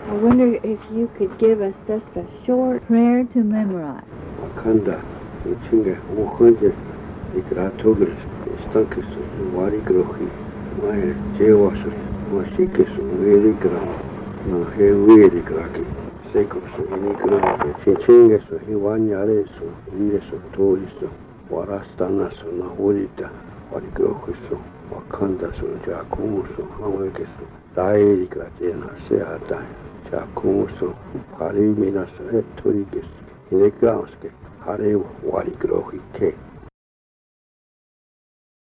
I wonder if you could give us just a short prayer to memorize. Wakanda, Chinga, Wuhunja, Igratogas, Stankis, Warigrohi, Maya, Jewasu, Washikis, Wirigra, no he Wirigraki, Sekos, Inigra, Chingas, Hiwanyareso, Ineso, Toriso, Warastanaso, Nahurita, Warigrohiso, Wakandaso, Jakuso, Hawakeso, Dairigratiana, Seata, Jakuso, Hariminaso, Torigis, Inegrauske, Hare Warigrohi,